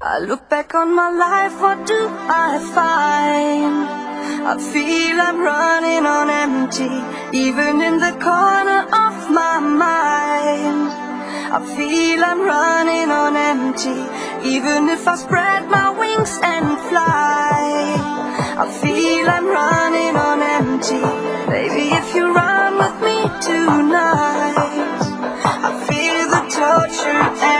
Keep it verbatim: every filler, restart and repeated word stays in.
I look back on my life, what do I find? I feel I'm running on empty, even in the corner of my mind. I feel I'm running on empty, even if I spread my wings and fly. I feel I'm running on empty, baby, if you run with me tonight. I feel the torture